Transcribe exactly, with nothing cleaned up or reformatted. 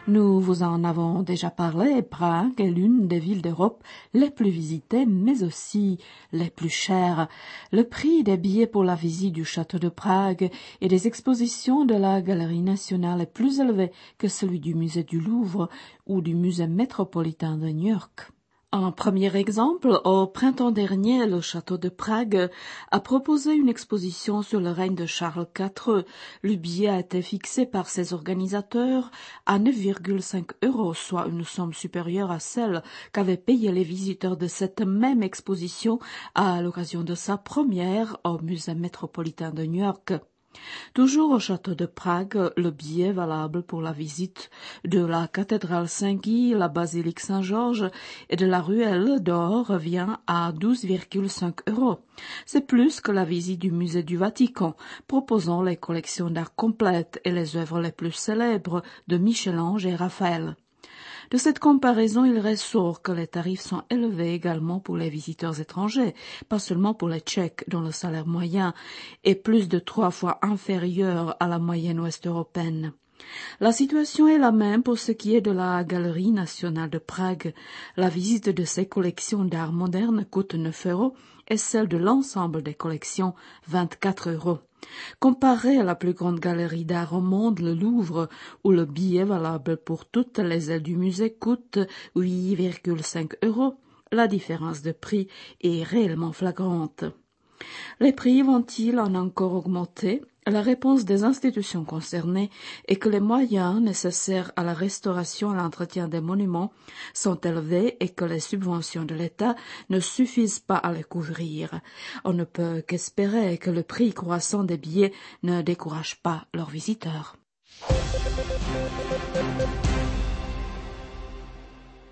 Nous vous en avons déjà parlé, Prague est l'une des villes d'Europe les plus visitées, mais aussi les plus chères. Le prix des billets pour la visite du château de Prague et des expositions de la Galerie nationale est plus élevé que celui du musée du Louvre ou du musée métropolitain de New York. Un premier exemple, au printemps dernier, le château de Prague a proposé une exposition sur le règne de Charles quatre. Le billet a été fixé par ses organisateurs à neuf virgule cinq euros, soit une somme supérieure à celle qu'avaient payé les visiteurs de cette même exposition à l'occasion de sa première au musée métropolitain de New York. Toujours au château de Prague, le billet valable pour la visite de la cathédrale Saint-Guy, la basilique Saint-Georges et de la ruelle d'Or revient à douze virgule cinq euros. C'est plus que la visite du musée du Vatican, proposant les collections d'art complètes et les œuvres les plus célèbres de Michel-Ange et Raphaël. De cette comparaison, il ressort que les tarifs sont élevés également pour les visiteurs étrangers, pas seulement pour les Tchèques dont le salaire moyen est plus de trois fois inférieur à la moyenne ouest-européenne. La situation est la même pour ce qui est de la Galerie nationale de Prague. La visite de ces collections d'art moderne coûte neuf euros et celle de l'ensemble des collections vingt-quatre euros. Comparé à la plus grande galerie d'art au monde, le Louvre, où le billet valable pour toutes les ailes du musée coûte huit virgule cinq euros, la différence de prix est réellement flagrante. Les prix vont-ils en encore augmenter? La réponse des institutions concernées est que les moyens nécessaires à la restauration et à l'entretien des monuments sont élevés et que les subventions de l'État ne suffisent pas à les couvrir. On ne peut qu'espérer que le prix croissant des billets ne décourage pas leurs visiteurs.